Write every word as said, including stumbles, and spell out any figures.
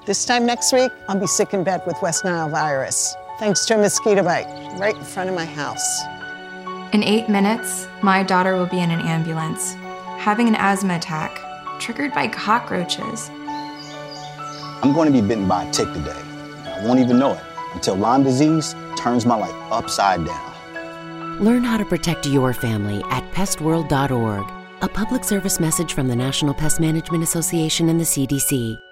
This time next week, I'll be sick in bed with West Nile virus, thanks to a mosquito bite right in front of my house. In eight minutes, my daughter will be in an ambulance, having an asthma attack, triggered by cockroaches. I'm going to be bitten by a tick today. I won't even know it until Lyme disease turns my life upside down. Learn how to protect your family at pest world dot org. A public service message from the National Pest Management Association and the C D C.